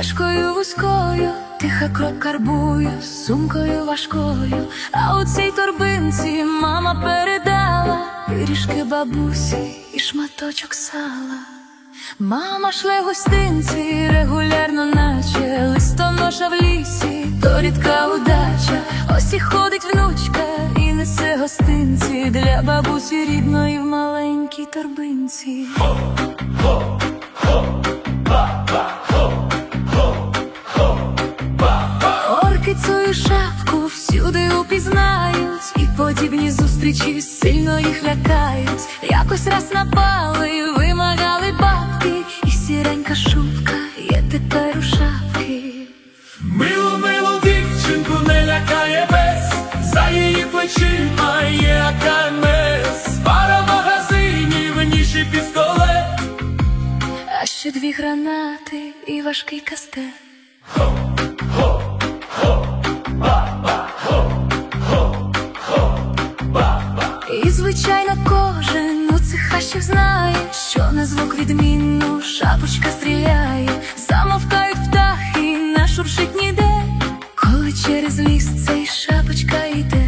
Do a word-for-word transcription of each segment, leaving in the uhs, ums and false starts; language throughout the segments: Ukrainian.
стежкою вузькою, тиха крок карбую, з сумкою важкою. А у цій торбинці мама передала пиріжки бабусі і шматочок сала. Мама шле гостинці регулярно, наче листоноша в лісі, то рідка удача. Ось і ходить внучка і несе гостинці для бабусі рідної в маленькій торбинці. Ho, ho, ho, ба-ба, ho, ho, ho, ба-ба. Орки цю шапку всюди упізнають, і подібні зустрічі сильно їх лякають. Якось раз напали, вимагали бабки, і сіренька шубка є тепер у шапки. Милу, милу дівчинку не лякає без, за її плечима є а ка ем ес. Пара магазинів, ніж і пістолет, А ще дві гранати і важкий кастет. Ho, ho, ho, ба-ба, ho, ho, ho, ба-ба. І звичайно кожен у цих хащах знає, що на звук відмінно шапочка стріляє. Замовкають птахи, не шуршить ніде, коли через ліс цей шапочка йде.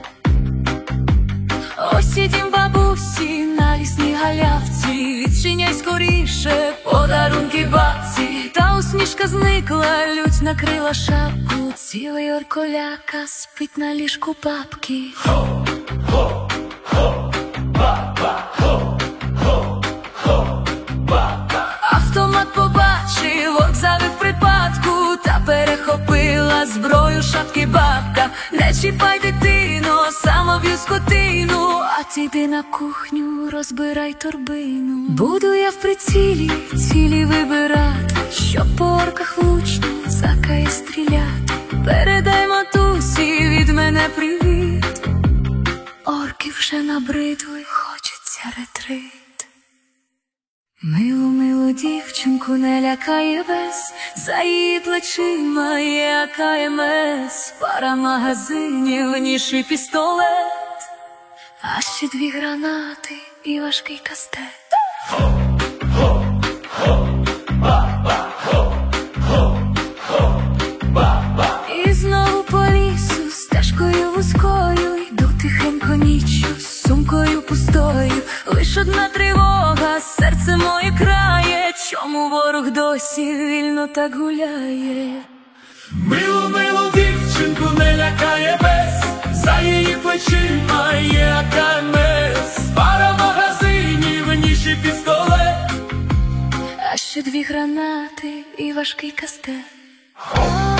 Ось і дім бабусі на лісній галявці, відчиняй скоріше подарунки бабці. Та усмішка зникла, лють накрила шапку, цілий орколяка спить на ліжку бабки. Ho, ho, ho, ба-ба, ho, ho, ho, ба-ба. Автомат побачив, орк завив припадку, та перехопила зброю шапки бабка. Не чіпай дитину, сама б'ю скотину, а ти йди на кухню, розбирай торбину. Буду я в прицілі цілі вибирати, щоб по орках влучно закає стріляти. Передай матусі від мене привіт, орки вже набридли, хочеться ретрит. Милу, милу дівчинку не лякає без, за її плечима є а ка ем ес. Пара магазинів, ніж і пістолет, а ще дві гранати і важкий кастет. Ho, ho, ho, ба-ба, ho, ho, ho, ба-ба. І знову по лісу стежкою вузькою йду тихенько ніччю, з сумкою пустою. Лиш одна тривога, серце моє крає, чому ворог досі вільно так гуляє. Милу, милу дівчинку не лякає без, за її плечима є а ка ем ес. Пара магазинів, ніж і пістолет, А ще дві гранати і важкий кастет. Ho,